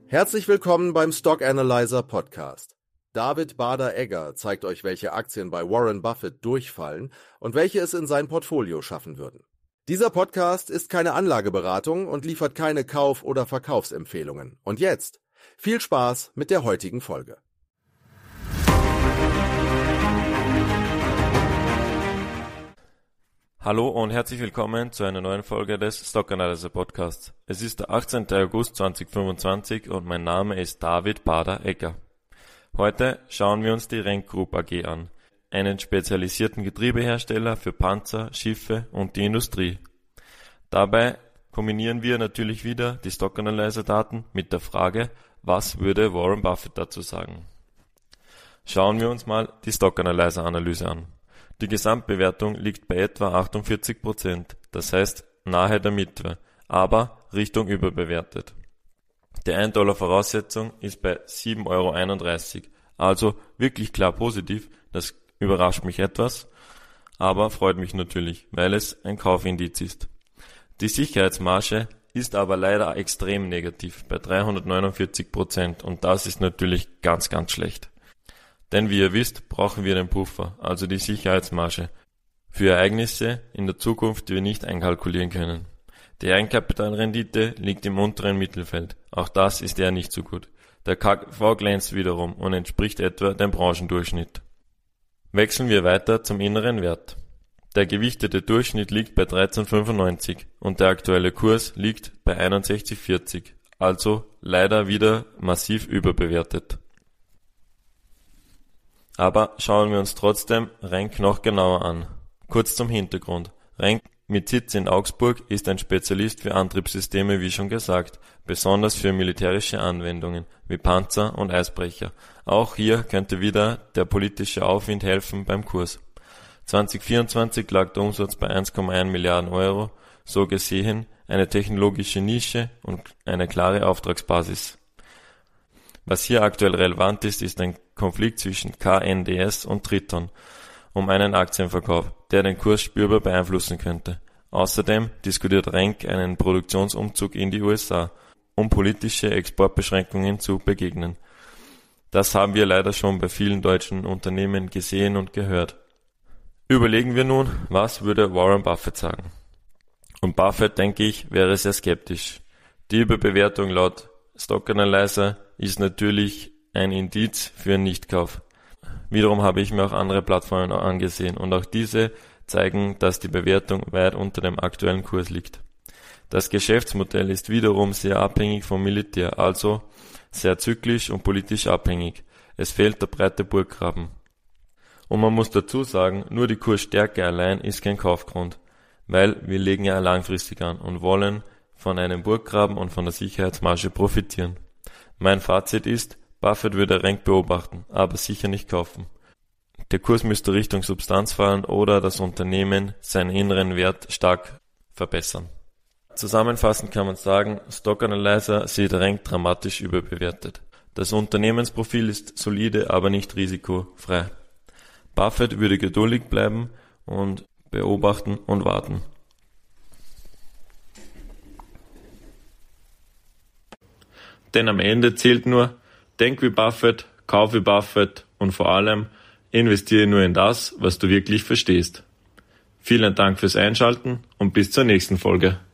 Herzlich willkommen beim Stock Analyzer Podcast. David Bader-Egger zeigt euch, welche Aktien bei Warren Buffett durchfallen und welche es in sein Portfolio schaffen würden. Dieser Podcast ist keine Anlageberatung und liefert keine Kauf- oder Verkaufsempfehlungen. Und jetzt viel Spaß mit der heutigen Folge. Hallo und herzlich willkommen zu einer neuen Folge des Stock Analyzer Podcasts. Es ist der 18. August 2025 und mein Name ist David Bader-Egger. Heute schauen wir uns die Renk Group AG an, einen spezialisierten Getriebehersteller für Panzer, Schiffe und die Industrie. Dabei kombinieren wir natürlich wieder die Stock Analyzer Daten mit der Frage, was würde Warren Buffett dazu sagen? Schauen wir uns mal die Stock Analyzer Analyse an. Die Gesamtbewertung liegt bei etwa 48%, das heißt nahe der Mitte, aber Richtung überbewertet. Die $1 Voraussetzung ist bei 7,31 €, also wirklich klar positiv, das überrascht mich etwas, aber freut mich natürlich, weil es ein Kaufindiz ist. Die Sicherheitsmarge ist aber leider extrem negativ bei 349% und das ist natürlich ganz schlecht. Denn wie ihr wisst, brauchen wir den Puffer, also die Sicherheitsmarge, für Ereignisse in der Zukunft, die wir nicht einkalkulieren können. Die Eigenkapitalrendite liegt im unteren Mittelfeld, auch das ist eher nicht so gut. Der KGV glänzt wiederum und entspricht etwa dem Branchendurchschnitt. Wechseln wir weiter zum inneren Wert. Der gewichtete Durchschnitt liegt bei 13,95 und der aktuelle Kurs liegt bei 61,40, also leider wieder massiv überbewertet. Aber schauen wir uns trotzdem Renk noch genauer an. Kurz zum Hintergrund. Renk mit Sitz in Augsburg ist ein Spezialist für Antriebssysteme, wie schon gesagt, besonders für militärische Anwendungen wie Panzer und Eisbrecher. Auch hier könnte wieder der politische Aufwind helfen beim Kurs. 2024 lag der Umsatz bei 1,1 Milliarden €, so gesehen eine technologische Nische und eine klare Auftragsbasis. Was hier aktuell relevant ist, ist ein Konflikt zwischen KNDS und Triton um einen Aktienverkauf, der den Kurs spürbar beeinflussen könnte. Außerdem diskutiert Renk einen Produktionsumzug in die USA, um politische Exportbeschränkungen zu begegnen. Das haben wir leider schon bei vielen deutschen Unternehmen gesehen und gehört. Überlegen wir nun, was würde Warren Buffett sagen? Und Buffett, denke ich, wäre sehr skeptisch. Die Überbewertung laut Stock Analyzer ist natürlich ein Indiz für einen Nichtkauf. Wiederum habe ich mir auch andere Plattformen angesehen und auch diese zeigen, dass die Bewertung weit unter dem aktuellen Kurs liegt. Das Geschäftsmodell ist wiederum sehr abhängig vom Militär, also sehr zyklisch und politisch abhängig. Es fehlt der breite Burggraben. Und man muss dazu sagen, nur die Kursstärke allein ist kein Kaufgrund, weil wir legen ja langfristig an und wollen von einem Burggraben und von der Sicherheitsmarge profitieren. Mein Fazit ist, Buffett würde Renk beobachten, aber sicher nicht kaufen. Der Kurs müsste Richtung Substanz fallen oder das Unternehmen seinen inneren Wert stark verbessern. Zusammenfassend kann man sagen, Stock Analyzer sieht Renk dramatisch überbewertet. Das Unternehmensprofil ist solide, aber nicht risikofrei. Buffett würde geduldig bleiben und beobachten und warten. Denn am Ende zählt nur, denk wie Buffett, kauf wie Buffett und vor allem investiere nur in das, was du wirklich verstehst. Vielen Dank fürs Einschalten und bis zur nächsten Folge.